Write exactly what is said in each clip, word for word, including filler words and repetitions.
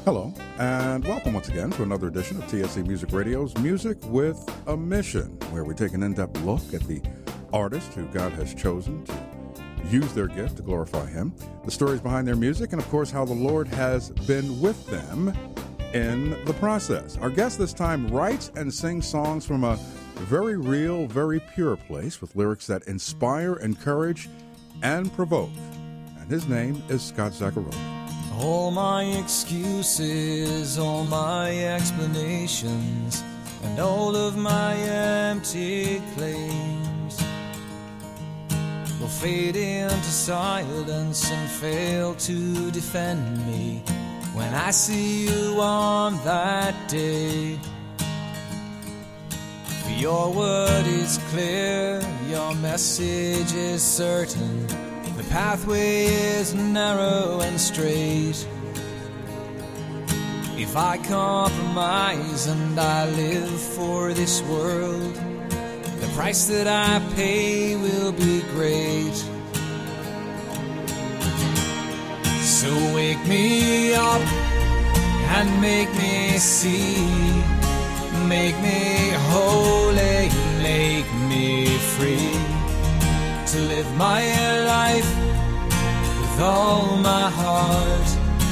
Hello, and welcome once again to another edition of T S C Music Radio's Music with a Mission, where we take an in-depth look at the artist who God has chosen to use their gift to glorify Him, the stories behind their music, and of course how the Lord has been with them in the process. Our guest this time writes and sings songs from a very real, very pure place with lyrics that inspire, encourage, and provoke. And his name is Scott Zaccaroli. All my excuses, all my explanations, and all of my empty claims will fade into silence and fail to defend me when I see you on that day. For your word is clear, your message is certain, the pathway is narrow and straight. If I compromise and I live for this world, the price that I pay will be great. So wake me up and make me see, make me holy, make me free, to live my life with all my heart,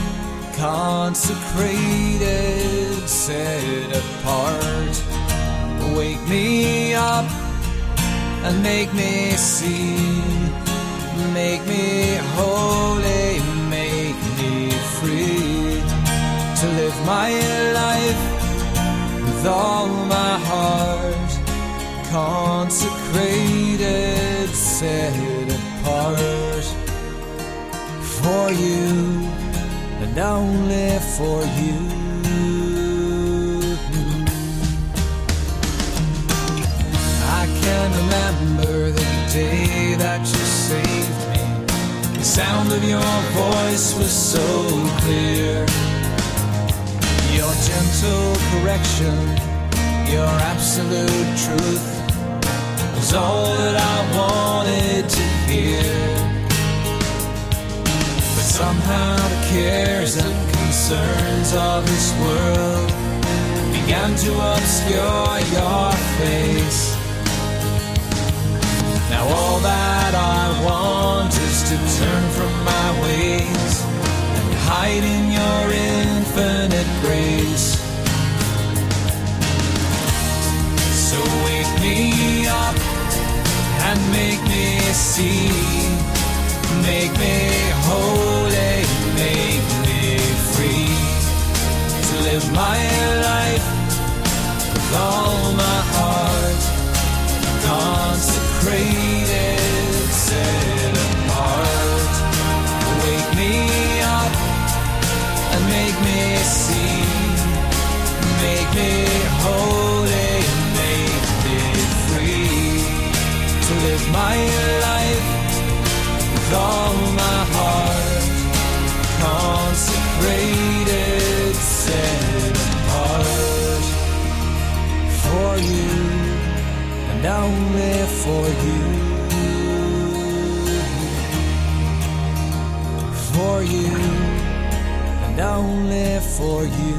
consecrated, set apart. Wake me up and make me see, make me holy, make me free, to live my life with all my heart, consecrated, set apart, for you and only for you. I can remember the day that you saved me. The sound of your voice was so clear. Your gentle correction, your absolute truth was all that I wanted to hear. But somehow the cares and concerns of this world began to obscure your face. Now all that I want is to turn from my ways and hide in your infinite grace. So wake me up and make me see, make me holy, make me free, to live my life with all my heart, consecrated, set apart. Wake me up and make me see, make me holy, make me free, to live my life with all my heart, consecrated, set apart, for you and only for you, for you and only for you.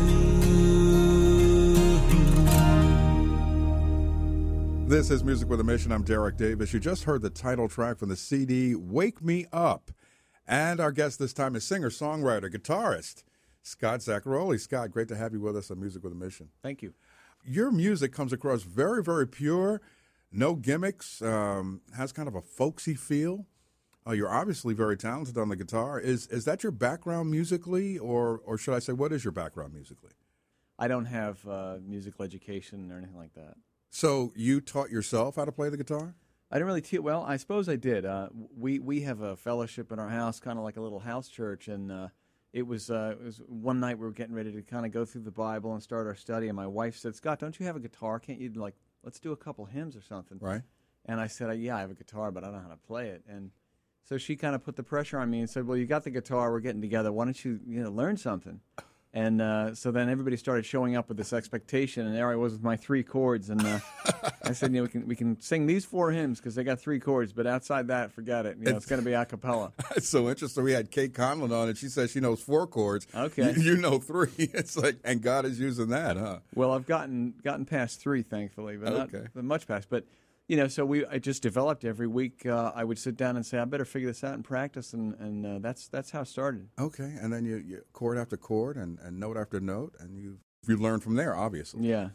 This is Music with a Mission. I'm Derek Davis. You just heard the title track from the C D, Wake Me Up. And our guest this time is singer, songwriter, guitarist, Scott Zaccaroli. Scott, great to have you with us on Music with a Mission. Thank you. Your music comes across very, very pure, no gimmicks, um, has kind of a folksy feel. Uh, you're obviously very talented on the guitar. Is is that your background musically, or or should I say, what is your background musically? I don't have uh, musical education or anything like that. So you taught yourself how to play the guitar? I didn't really teach. Well, I suppose I did. Uh, we we have a fellowship in our house, kind of like a little house church, and uh, it was uh, it was one night we were getting ready to kind of go through the Bible and start our study, and my wife said, "Scott, don't you have a guitar? Can't you like let's do a couple hymns or something?" Right. And I said, "Yeah, I have a guitar, but I don't know how to play it." And so she kind of put the pressure on me and said, "Well, you got the guitar. We're getting together. Why don't you you know learn something?" And uh, so then everybody started showing up with this expectation, and there I was with my three chords. And uh, I said, you know, we can we can sing these four hymns because they got three chords, but outside that, forget it. You know, it's, it's going to be a cappella. It's so interesting. We had Kate Conlon on, and she says she knows four chords. Okay, you, you know three. It's like, and God is using that, huh? Well, I've gotten gotten past three, thankfully, but okay. not but much past. But you know, so we I just developed every week. Uh, I would sit down and say, I better figure this out and practice, and and uh, that's that's how it started. Okay, and then you, you chord after chord and, and note after note, and you you learn from there, obviously. Yeah.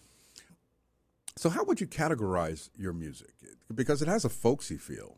So how would you categorize your music? Because it has a folksy feel.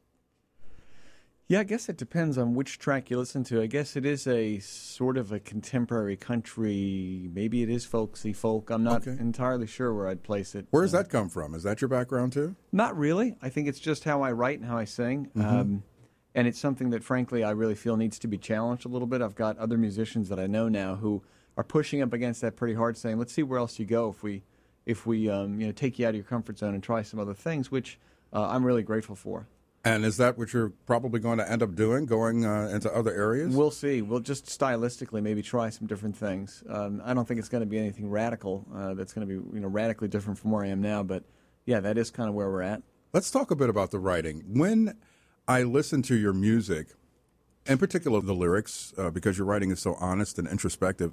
Yeah, I guess it depends on which track you listen to. I guess it is a sort of a contemporary country. Maybe it is folksy folk. I'm not okay. entirely sure where I'd place it. Where does uh, that come from? Is that your background too? Not really. I think it's just how I write and how I sing. Mm-hmm. Um, and it's something that, frankly, I really feel needs to be challenged a little bit. I've got other musicians that I know now who are pushing up against that pretty hard, saying, let's see where else you go if we, if we um, you know, take you out of your comfort zone and try some other things, which uh, I'm really grateful for. And is that what you're probably going to end up doing, going uh, into other areas? We'll see. We'll just stylistically maybe try some different things. Um, I don't think it's going to be anything radical uh, that's going to be you know radically different from where I am now. But, yeah, that is kind of where we're at. Let's talk a bit about the writing. When I listen to your music, in particular the lyrics, uh, because your writing is so honest and introspective,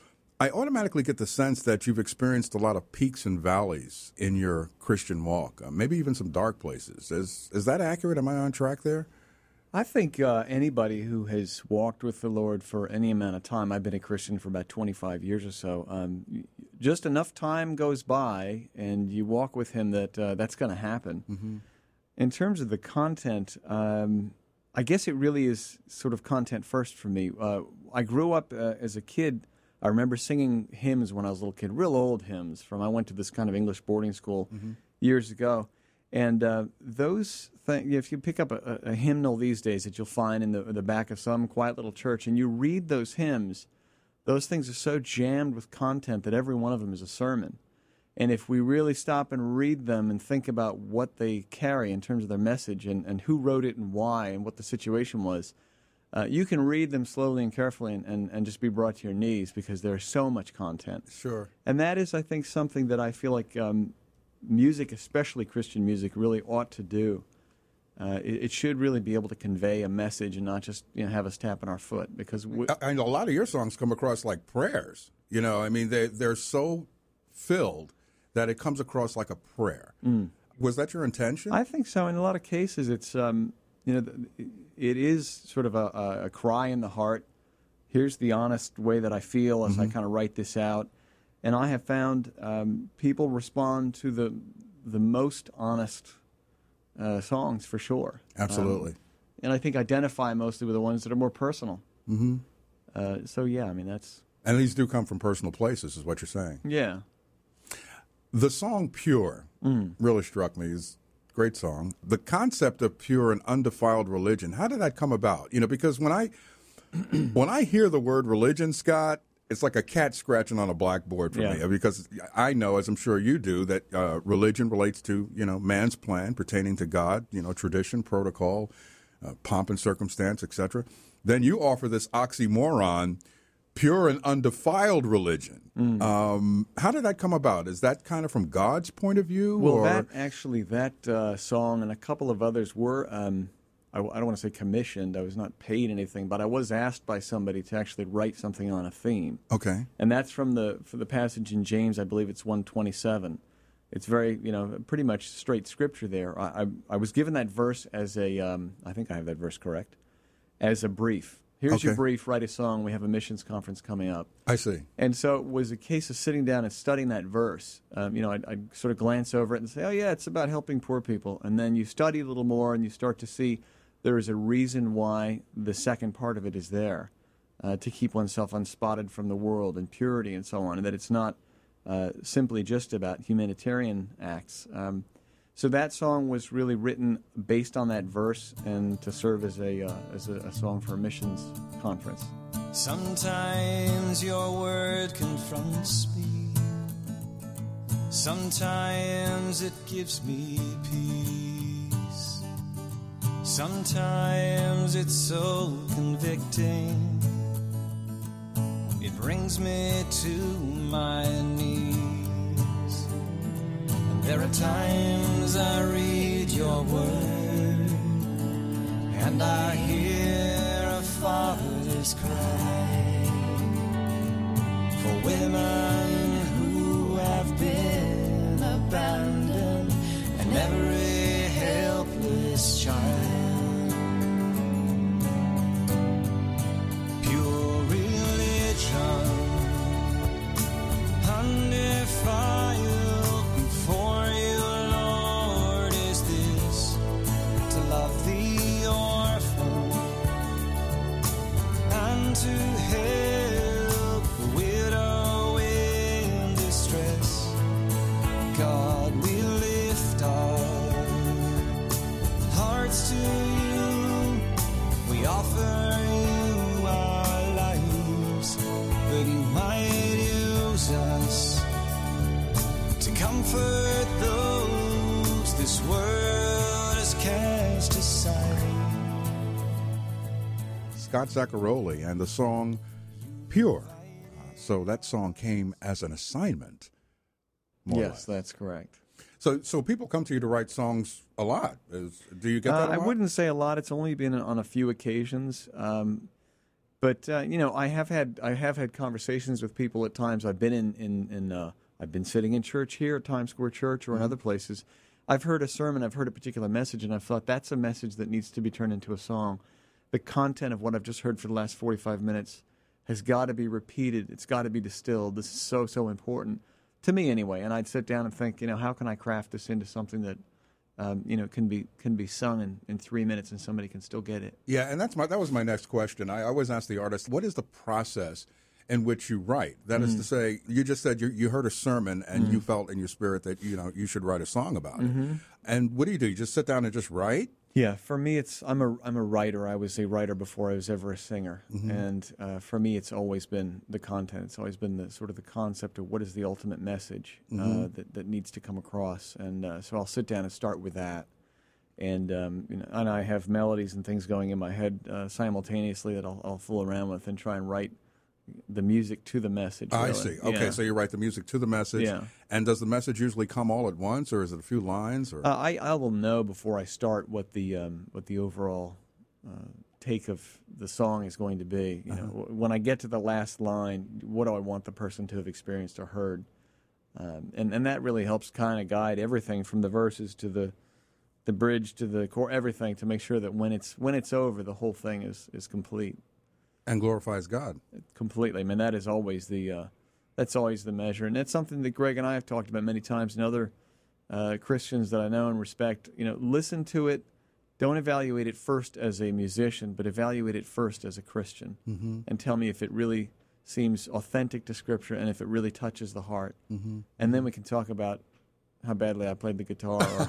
I automatically get the sense that you've experienced a lot of peaks and valleys in your Christian walk, uh, maybe even some dark places. Is is that accurate? Am I on track there? I think uh, anybody who has walked with the Lord for any amount of time, I've been a Christian for about twenty-five years or so, um, just enough time goes by and you walk with Him that uh, that's going to happen. Mm-hmm. In terms of the content, um, I guess it really is sort of content first for me. Uh, I grew up uh, as a kid. I remember singing hymns when I was a little kid, real old hymns from, I went to this kind of English boarding school mm-hmm. years ago. And uh, those things, if you pick up a, a hymnal these days that you'll find in the, the back of some quiet little church and you read those hymns, those things are so jammed with content that every one of them is a sermon. And if we really stop and read them and think about what they carry in terms of their message and, and who wrote it and why and what the situation was, Uh, you can read them slowly and carefully and, and, and just be brought to your knees because there's so much content. Sure. And that is, I think, something that I feel like um, music, especially Christian music, really ought to do. Uh, it, it should really be able to convey a message and not just you know, have us tapping our foot. Because we, and a lot of your songs come across like prayers. You know, I mean, they, they're so filled that it comes across like a prayer. Mm. Was that your intention? I think so. In a lot of cases, it's... Um, You know, it is sort of a, a cry in the heart. Here's the honest way that I feel as mm-hmm. I kind of write this out. And I have found um, people respond to the the most honest uh, songs for sure. Absolutely. Um, and I think identify mostly with the ones that are more personal. Mm-hmm. Uh, so, yeah, I mean, that's... And these do come from personal places, is what you're saying. Yeah. The song Pure mm. really struck me. It's great song. The concept of pure and undefiled religion, how did that come about? You know, because when I when I hear the word religion, Scott, it's like a cat scratching on a blackboard for yeah. me. Because I know, as I'm sure you do, that uh, religion relates to, you know, man's plan pertaining to God, you know, tradition, protocol, uh, pomp and circumstance, et cetera. Then you offer this oxymoron, pure and undefiled religion. Mm. Um, how did that come about? Is that kind of from God's point of view? Well, or? that actually, that uh, song and a couple of others were, um, I, I don't want to say commissioned. I was not paid anything, but I was asked by somebody to actually write something on a theme. Okay. And that's from the for the passage in James, I believe it's one twenty-seven. It's very, you know, pretty much straight scripture there. I, I, I was given that verse as a, um, I think I have that verse correct, as a brief. Here's okay. your brief, write a song, we have a missions conference coming up. I see. And so it was a case of sitting down and studying that verse. Um, you know, I'd, I'd sort of glance over it and say, oh, yeah, it's about helping poor people. And then you study a little more and you start to see there is a reason why the second part of it is there, uh, to keep oneself unspotted from the world and purity and so on, and that it's not uh, simply just about humanitarian acts. Um, So that song was really written based on that verse and to serve as a uh, as a, a song for a missions conference. Sometimes your word confronts me. Sometimes it gives me peace. Sometimes it's so convicting. It brings me to my knees. And there are times I read your word, and I hear a father's cry for women who have been abandoned, and every helpless child. Pure religion, undefiled before you, Lord, is this: to love the orphan and to help the widow in distress. God, we lift our hearts to you, we offer you our lives, that you might use us to comfort those this world has cast aside. Scott Zaccaroli and the song Pure. Uh, so that song came as an assignment. More or Yes, less. that's correct. So, so people come to you to write songs a lot. Is, do you get that Uh, a I lot? wouldn't say a lot. It's only been on a few occasions. Um, but uh, you know, I have had I have had conversations with people at times. I've been in in, in uh, I've been sitting in church here at Times Square Church or in other places. I've heard a sermon. I've heard a particular message, and I've thought that's a message that needs to be turned into a song. The content of what I've just heard for the last forty-five minutes has got to be repeated. It's got to be distilled. This is so so important to me anyway. And I'd sit down and think, you know, how can I craft this into something that Um, you know, can be can be sung in, in three minutes and somebody can still get it. Yeah, and that's my that was my next question. I always ask the artist, what is the process in which you write? That is to say, you just said you, you heard a sermon and you felt in your spirit that you know you should write a song about it. And what do you do? You just sit down and just write? Yeah, for me, it's I'm a I'm a writer. I was a writer before I was ever a singer, and uh, for me, it's always been the content. It's always been the sort of the concept of what is the ultimate message uh, that that needs to come across. And uh, so I'll sit down and start with that, and um, you know, and I have melodies and things going in my head uh, simultaneously that I'll, I'll fool around with and try and write the music to the message. I really. see. Okay, Yeah. so you write the music to the message. Yeah. And does the message usually come all at once, or is it a few lines? Or Uh, I I will know before I start what the um, what the overall uh, take of the song is going to be. You know, w- when I get to the last line, what do I want the person to have experienced or heard? Um, and and that really helps kind of guide everything from the verses to the the bridge to the core, everything to make sure that when it's when it's over, the whole thing is is complete. and glorifies God. Completely. I mean, that is always the uh, that's always the measure, and that's something that Greg and I have talked about many times, and other uh, Christians that I know and respect. You know, listen to it. Don't evaluate it first as a musician, but evaluate it first as a Christian, mm-hmm. and tell me if it really seems authentic to Scripture and if it really touches the heart. Mm-hmm. And then we can talk about how badly I played the guitar, or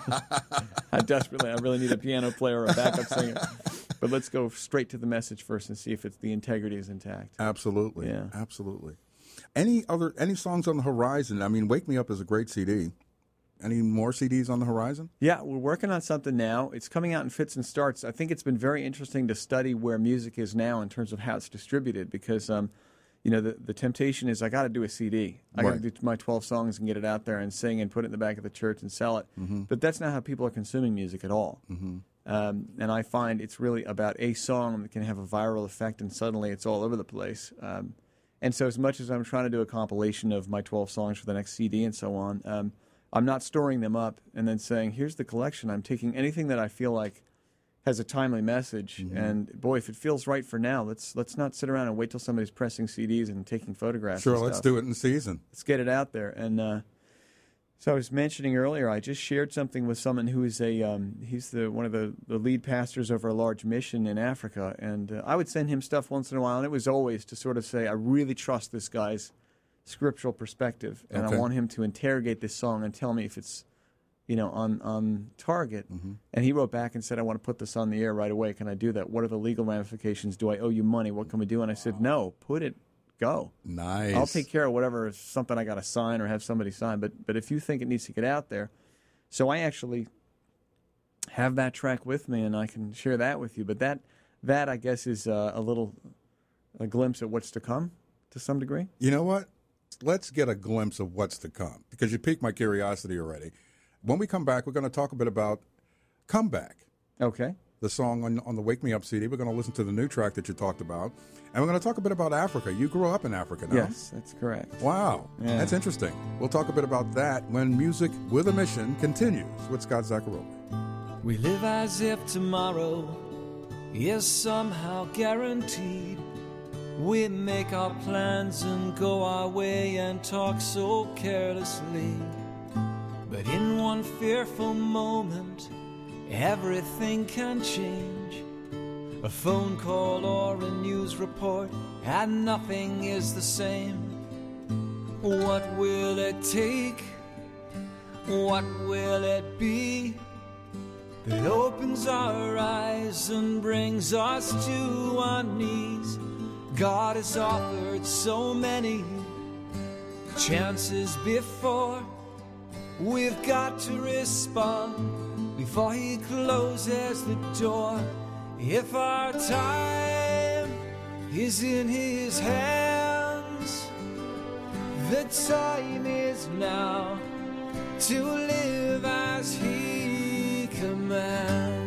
how desperately I really need a piano player or a backup singer. But let's go straight to the message first and see if it's the integrity is intact. Absolutely. Yeah. Absolutely. Any other any songs on the horizon? I mean, Wake Me Up is a great C D. Any more C Ds on the horizon? Yeah, we're working on something now. It's coming out in fits and starts. I think it's been very interesting to study where music is now in terms of how it's distributed, because um, you know, the, the temptation is I got to do a C D. I got to Right. do my twelve songs and get it out there and sing and put it in the back of the church and sell it. Mm-hmm. But that's not how people are consuming music at all. Mm-hmm. Um, and I find it's really about a song that can have a viral effect, and suddenly it's all over the place. Um, and so as much as I'm trying to do a compilation of my twelve songs for the next C D and so on, um, I'm not storing them up and then saying, here's the collection. I'm taking anything that I feel like has a timely message. Mm-hmm. And, boy, if it feels right for now, let's let's not sit around and wait till somebody's pressing C Ds and taking photographs. Sure, and let's stuff. do it in season. Let's get it out there. And uh, so I was mentioning earlier, I just shared something with someone who is a um, he's the one of the, the lead pastors over a large mission in Africa, and uh, I would send him stuff once in a while, and it was always to sort of say, I really trust this guy's scriptural perspective, and Okay. I want him to interrogate this song and tell me if it's, you know, on on target. Mm-hmm. And he wrote back and said, I want to put this on the air right away. Can I do that? What are the legal ramifications? Do I owe you money? What can we do? And I said, no, put it, go. Nice. I'll take care of whatever is something I got to sign or have somebody sign. But but if you think it needs to get out there, so I actually have that track with me, and I can share that with you. But that that I guess is uh, a little a glimpse at what's to come. to some degree? You know what? Let's get a glimpse of what's to come, because you piqued my curiosity already. When we come back, we're going to talk a bit about Comeback. Okay. The song on, on the Wake Me Up C D. We're going to listen to the new track that you talked about. And we're going to talk a bit about Africa. You grew up in Africa, no? Yes, that's correct. Wow. Yeah. That's interesting. We'll talk a bit about that when Music with a Mission continues with Scott Zaccaroli. We live as if tomorrow is somehow guaranteed. We make our plans and go our way and talk so carelessly. But in one fearful moment, everything can change. A phone call or a news report, and nothing is the same. What will it take? What will it be that opens our eyes and brings us to our knees? God has offered so many chances before. We've got to respond before he closes the door. If our time is in his hands, the time is now to live as he commands.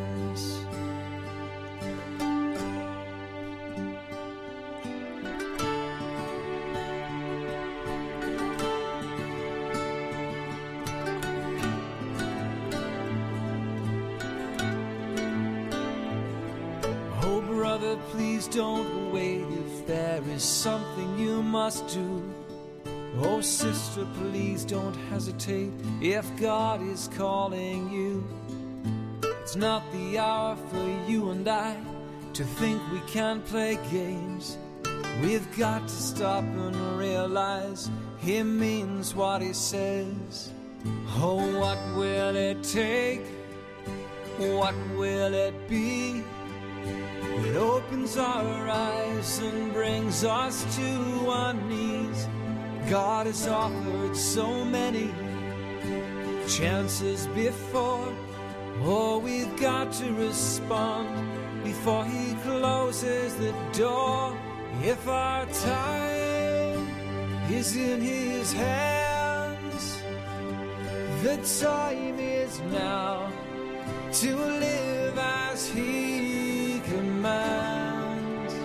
Oh, brother, please don't wait if there is something you must do. Oh, sister, please don't hesitate if God is calling you. It's not the hour for you and I to think we can play games. We've got to stop and realize he means what he says. Oh, what will it take? What will it be? It opens our eyes and brings us to our knees. God has offered so many chances before. Oh, we've got to respond before he closes the door. If our time is in his hands, the time is now to live as he commands.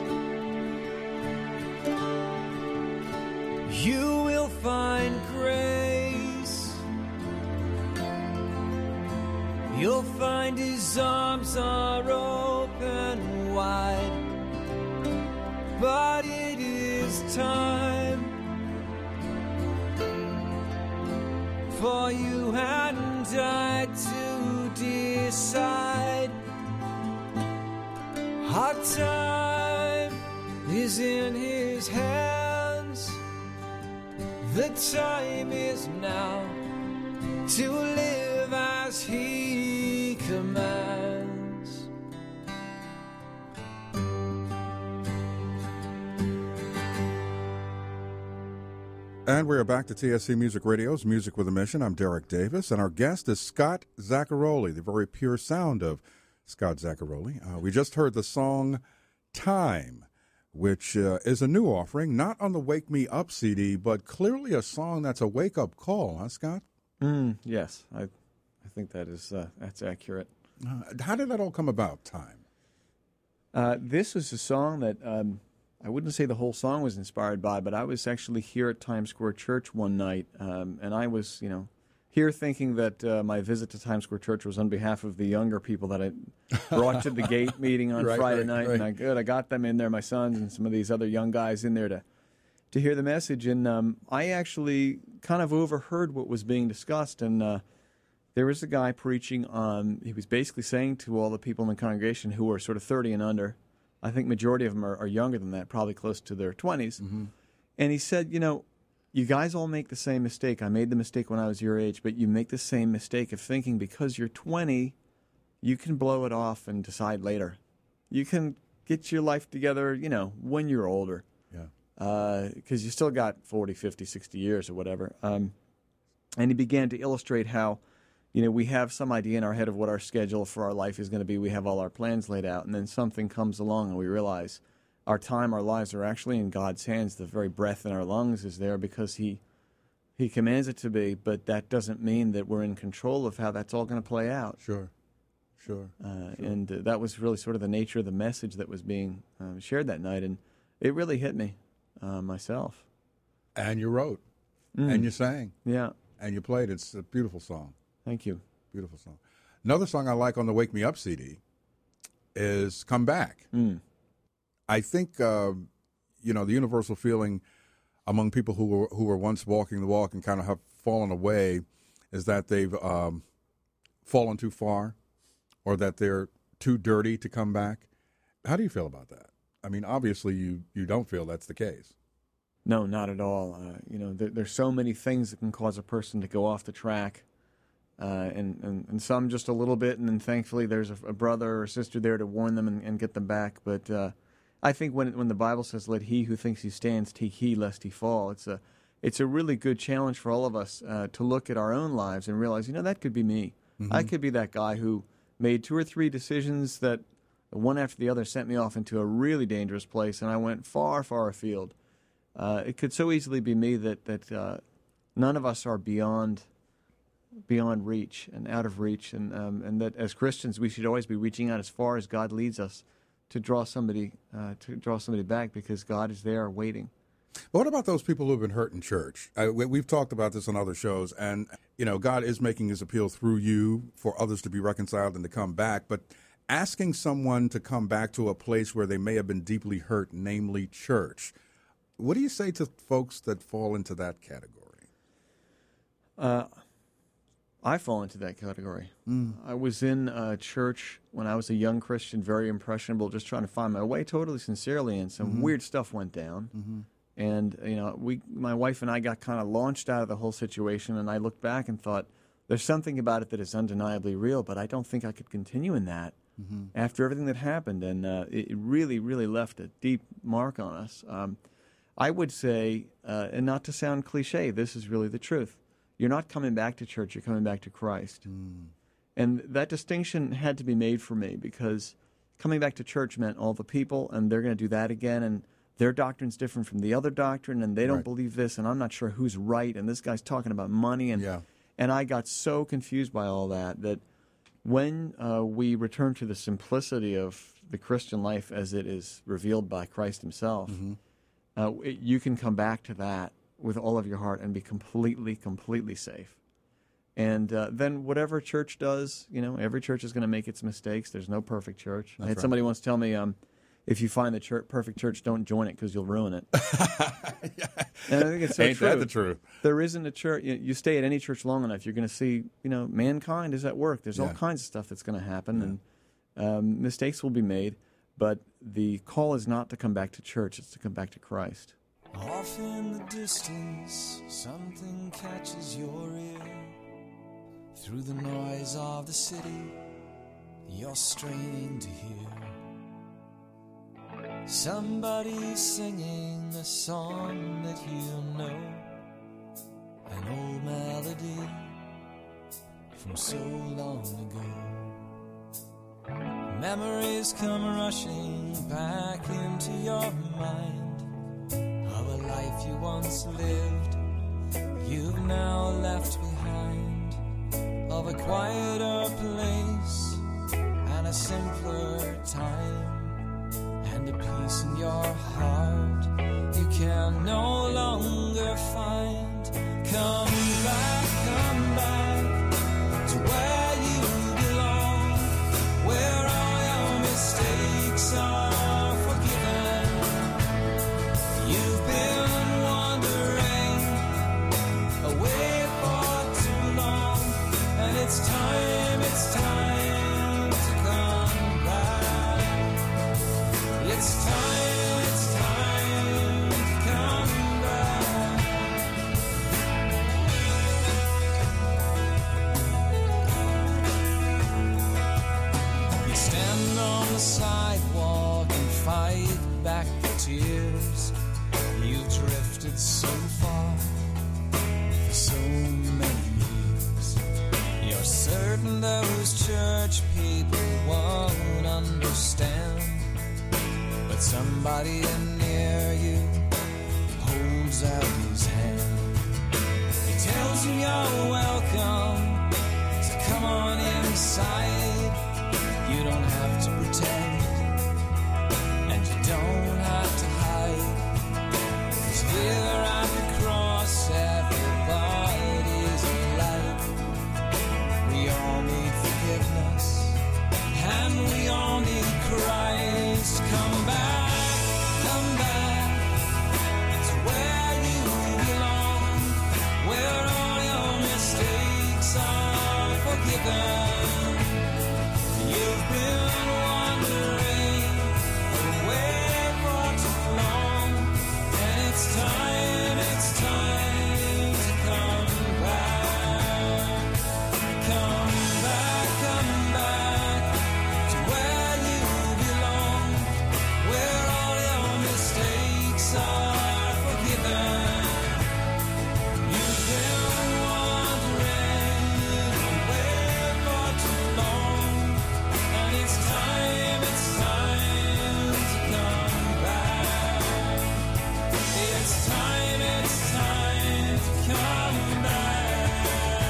You will find grace. You'll find his arms are open wide. But it is time for you and I to decide. Our time is in his hands. The time is now to live as he commands. And we're back to T S C Music Radio's Music with a Mission. I'm Derek Davis, and our guest is Scott Zaccaroli, the very pure sound of Scott Zaccaroli. Uh, we just heard the song Time, which uh, is a new offering, not on the Wake Me Up C D, but clearly a song that's a wake-up call, huh, Scott? Mm, yes, I, I think that is uh, that's accurate. Uh, how did that all come about, Time? Uh, this is a song that um, I wouldn't say the whole song was inspired by, but I was actually here at Times Square Church one night, um, and I was, you know, here thinking that uh, my visit to Times Square Church was on behalf of the younger people that I brought to the gate meeting on Right, Friday right, night, right. and I good, I got them in there, my sons and some of these other young guys in there to to hear the message, and um, I actually kind of overheard what was being discussed, and uh, there was a guy preaching on, he was basically saying to all the people in the congregation who were sort of thirty and under, I think majority of them are, are younger than that, probably close to their twenties, Mm-hmm. and he said, you know, you guys all make the same mistake. I made the mistake when I was your age, but you make the same mistake of thinking because you're twenty, you can blow it off and decide later. You can get your life together, you know, when you're older. Yeah. Because you still got forty, fifty, sixty years or whatever. Um, and he began to illustrate how, you know, we have some idea in our head of what our schedule for our life is going to be. We have all our plans laid out, and then something comes along and we realize, our time, our lives are actually in God's hands. The very breath in our lungs is there because He He commands it to be, but that doesn't mean that we're in control of how that's all going to play out. Sure, sure. Uh, sure. And uh, that was really sort of the nature of the message that was being uh, shared that night, and it really hit me uh, myself. And you wrote, Mm. and you sang, Yeah, and you played. It's a beautiful song. thank you. Beautiful song. Another song I like on the Wake Me Up C D is Come Back. Mm. I think, uh, you know, the universal feeling among people who were, who were once walking the walk and kind of have fallen away is that they've um, fallen too far or that they're too dirty to come back. How do you feel about that? I mean, obviously you, you don't feel that's the case. No, not at all. Uh, you know, there, there's so many things that can cause a person to go off the track, uh, and, and, and some just a little bit, and then thankfully there's a, a brother or sister there to warn them and, and get them back. But uh, I think when when the Bible says, "Let he who thinks he stands take heed lest he fall," it's a it's a really good challenge for all of us uh, to look at our own lives and realize, you know, that could be me. Mm-hmm. I could be that guy who made two or three decisions that one after the other sent me off into a really dangerous place, and I went far, far afield. Uh, it could so easily be me that that uh, none of us are beyond beyond reach and out of reach, and um, and that as Christians we should always be reaching out as far as God leads us to draw somebody uh, to draw somebody back, because God is there waiting. But what about those people who have been hurt in church? Uh, we, we've talked about this on other shows, and you know, God is making His appeal through you for others to be reconciled and to come back. But asking someone to come back to a place where they may have been deeply hurt, namely church. What do you say to folks that fall into that category? Uh, I fall into that category. Mm. I was in a church when I was a young Christian, very impressionable, just trying to find my way, totally sincerely, and some mm-hmm. weird stuff went down. Mm-hmm. And you know, we, my wife and I, got kind of launched out of the whole situation, and I looked back and thought, there's something about it that is undeniably real, but I don't think I could continue in that mm-hmm. after everything that happened, and uh, it really, really left a deep mark on us. Um, I would say, uh, and not to sound cliche, this is really the truth. You're not coming back to church, you're coming back to Christ. Mm. And that distinction had to be made for me, because coming back to church meant all the people, and they're going to do that again, and their doctrine's different from the other doctrine, and they don't right. believe this, and I'm not sure who's right, and this guy's talking about money. And, yeah. and I got so confused by all that, that when uh, we return to the simplicity of the Christian life as it is revealed by Christ Himself, mm-hmm. Uh, it, you can come back to that with all of your heart and be completely, completely safe. And uh, then whatever church does, you know, every church is going to make its mistakes. There's no perfect church. That's I had right. somebody once tell me, um, if you find the church, perfect church, don't join it because you'll ruin it. yeah. And I think it's so Ain't true. that the truth? There isn't a church. You, you stay at any church long enough, you're going to see, you know, mankind is at work. There's yeah. all kinds of stuff that's going to happen, yeah. and um, mistakes will be made. But the call is not to come back to church, it's to come back to Christ. Off in the distance, something catches your ear. Through the noise of the city, you're straining to hear somebody singing a song that you know, an old melody from so long ago. Memories come rushing back into your mind of a life you once lived, you've now left behind, of a quieter place and a simpler time, and a peace in your heart you can no longer find. Come back, come back to where you belong, where mistakes are forgiven. You've been wandering away for too long, and it's time, it's time to come back. It's time, it's time to come back. You stand on the sidewalk and fight back the tears. You've drifted so far for so many years. You're certain those church people won't understand, but some Somebody near you holds out his hand. He tells you you're welcome, so come on inside. You don't have to pretend, and you don't have to hide. 'Cause here at the cross, everybody's alike. We all need forgiveness, and we all need Christ. Come back, come back to where you belong, where all your mistakes are forgiven. You've been wandering away for too long, and it's time, it's time to come back. Come back, come back to where you belong, where all your mistakes are forgiven. You've been wandering away for too long, and it's time, it's time to come back. It's time, it's time to come back.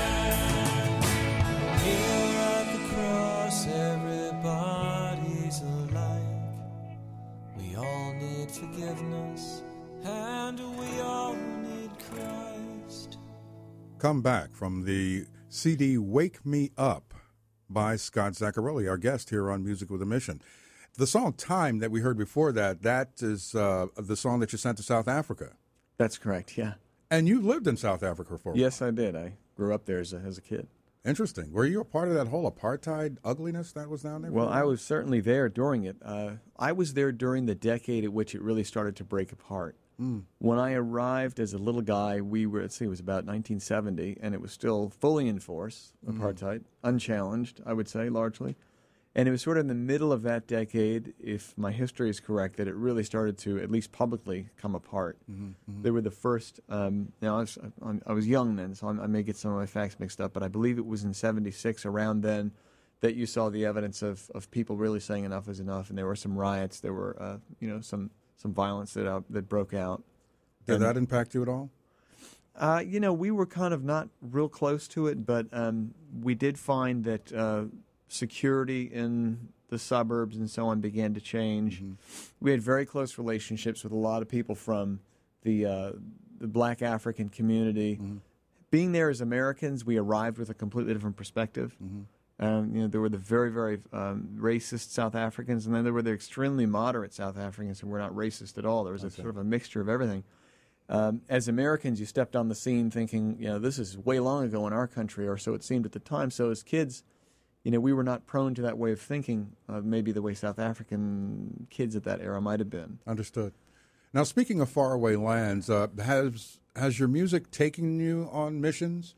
Here at the cross, everybody's alike. We all need forgiveness, and we all need Christ. Come back from the C D Wake Me Up by Scott Zaccarelli, our guest here on Music with a Mission. The song Time that we heard before that, that is uh, the song that you sent to South Africa. That's correct, yeah. And you lived in South Africa for a while. Yes, I did. I grew up there as a, as a kid. Interesting. Were you a part of that whole apartheid ugliness that was down there? Well, I was certainly there during it. Uh, I was there during the decade at which it really started to break apart. Mm. When I arrived as a little guy, we were, let's see, it was about nineteen seventy, and it was still fully in force, apartheid, unchallenged, I would say, largely. And it was sort of in the middle of that decade, if my history is correct, that it really started to, at least publicly, come apart. Mm-hmm, mm-hmm. They were the first, um, now I was, I was young then, so I may get some of my facts mixed up, but I believe it was in seventy-six, around then, that you saw the evidence of, of people really saying enough is enough, and there were some riots, there were, uh, you know, some, some violence that out, that broke out. Did And, that impact you at all? Uh, you know, we were kind of not real close to it, but um, we did find that uh, security in the suburbs and so on began to change. Mm-hmm. We had very close relationships with a lot of people from the uh, the Black African community. Mm-hmm. Being there as Americans, we arrived with a completely different perspective. Mm-hmm. Um, you know, there were the very, very um, racist South Africans, and then there were the extremely moderate South Africans who were not racist at all. There was a Okay. sort of a mixture of everything. Um, as Americans, you stepped on the scene thinking, you know, this is way long ago in our country, or so it seemed at the time. So as kids, you know, we were not prone to that way of thinking, uh, maybe the way South African kids at that era might have been. Understood. Now, speaking of faraway lands, uh, has has your music taken you on missions?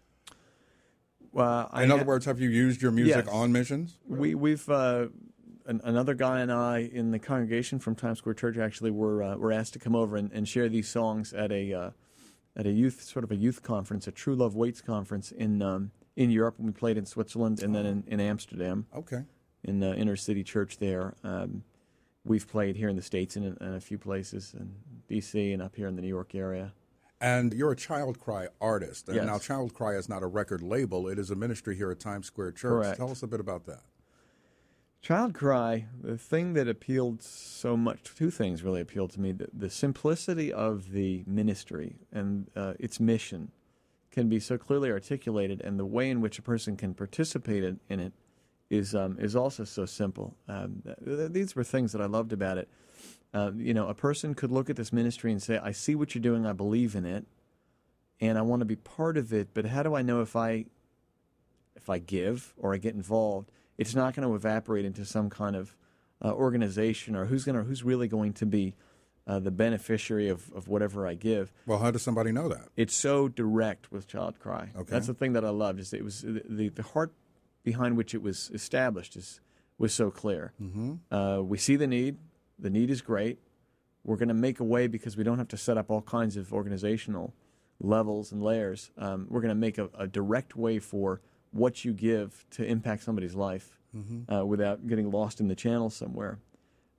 Uh, I In other ha- words, have you used your music Yes. on missions? We, we've uh, an, another guy and I in the congregation from Times Square Church actually were uh, were asked to come over and, and share these songs at a uh, at a youth sort of a youth conference, a True Love Waits conference in um, in Europe. And we played in Switzerland and then in, in Amsterdam Okay. in the inner city church there. Um, we've played here in the States in a, in a few places, in D C and up here in the New York area. And you're a Child Cry artist. And Yes. now, Child Cry is not a record label. It is a ministry here at Times Square Church. Correct. Tell us a bit about that. Child Cry, the thing that appealed so much, two things really appealed to me. The, the simplicity of the ministry and uh, its mission can be so clearly articulated, and the way in which a person can participate in, in it is um, is also so simple. Um, th- th- these were things that I loved about it. Uh, you know, a person could look at this ministry and say, I see what you're doing, I believe in it, and I want to be part of it, but how do I know if I if I give or I get involved, it's not going to evaporate into some kind of uh, organization, or who's going to who's really going to be uh, the beneficiary of, of whatever I give. Well, how does somebody know that? It's so direct with Child Cry. Okay. That's the thing that I loved. Is it was the the heart behind which it was established is was so clear. Mm-hmm. Uh, we see the need. The need is great. We're going to make a way because we don't have to set up all kinds of organizational levels and layers. Um, we're going to make a, a direct way for what you give to impact somebody's life Mm-hmm. uh, without getting lost in the channel somewhere.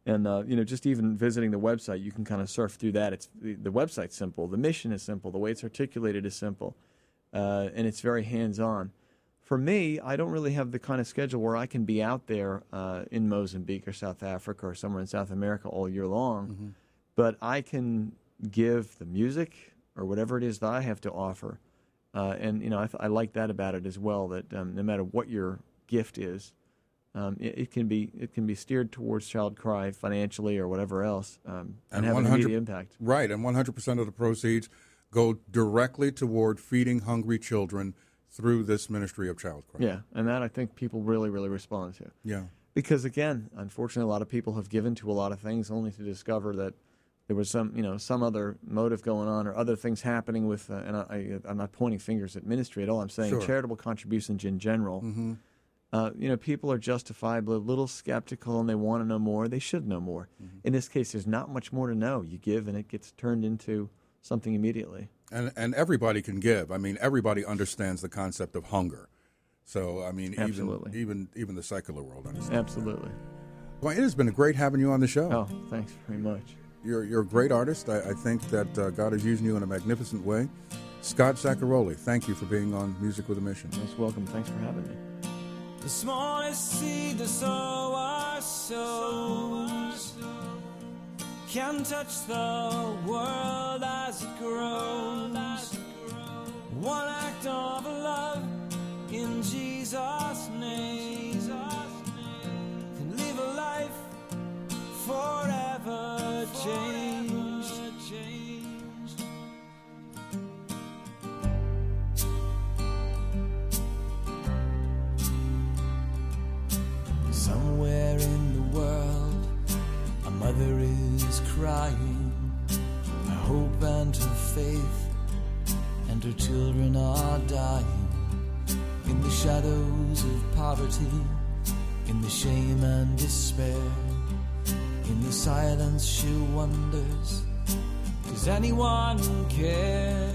And, uh, you know, just even visiting the website, you can kind of surf through that. It's the, the website's simple. The mission is simple. The way it's articulated is simple. Uh, and it's very hands-on. For me, I don't really have the kind of schedule where I can be out there uh, in Mozambique or South Africa or somewhere in South America all year long. Mm-hmm. But I can give the music or whatever it is that I have to offer. Uh, and, you know, I, th- I like that about it as well, that um, no matter what your gift is, um, it, it can be it can be steered towards Child Cry financially or whatever else um, and, and have an immediate impact. Right, and one hundred percent of the proceeds go directly toward feeding hungry children through this ministry of Child Cry. Yeah, and that I think people really, really respond to. Yeah. Because, again, unfortunately, a lot of people have given to a lot of things only to discover that there was some, you know, some other motive going on or other things happening with, uh, and I, I, I'm not pointing fingers at ministry at all. I'm saying Sure. charitable contributions in general. Mm-hmm. Uh, you know, people are justifiably a little skeptical and they want to know more. They should know more. Mm-hmm. In this case, there's not much more to know. You give and it gets turned into something immediately. And and everybody can give. I mean, everybody understands the concept of hunger. So, I mean, Absolutely. even even even the secular world understands. Absolutely. That. Well, it has been great having you on the show. Oh, thanks very much. You're you're a great artist. I, I think that uh, God is using you in a magnificent way. Scott Zaccaroli, thank you for being on Music with a Mission. Most welcome. Thanks for having me. The smallest seed the sower sows can touch the world as it grows. One act of love in Jesus' name can live a life forever changed. Somewhere in the world, a mother is crying. Her hope and her faith and her children are dying. In the shadows of poverty, in the shame and despair, in the silence she wonders, does anyone care?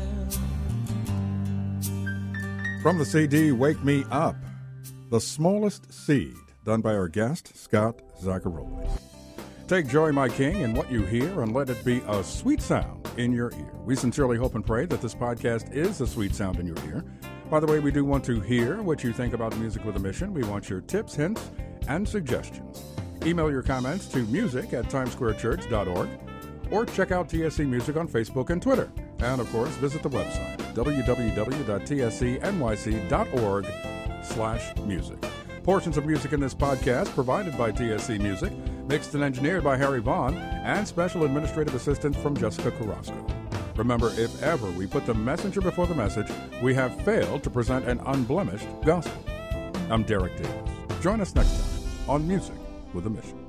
From the C D Wake Me Up, The Smallest Seed, done by our guest, Scott Zaccaroli. Take joy, my King, in what you hear, and let it be a sweet sound in your ear. We sincerely hope and pray that this podcast is a sweet sound in your ear. By the way, we do want to hear what you think about Music with a Mission. We want your tips, hints, and suggestions. Email your comments to music at times square church dot org or check out T S C Music on Facebook and Twitter. And, of course, visit the website, w w w dot t s c n y c dot org slash music. Portions of music in this podcast provided by T S C Music, mixed and engineered by Harry Vaughn, and special administrative assistance from Jessica Carrasco. Remember, if ever we put the messenger before the message, we have failed to present an unblemished gospel. I'm Derek Davis. Join us next time on Music with a Mission.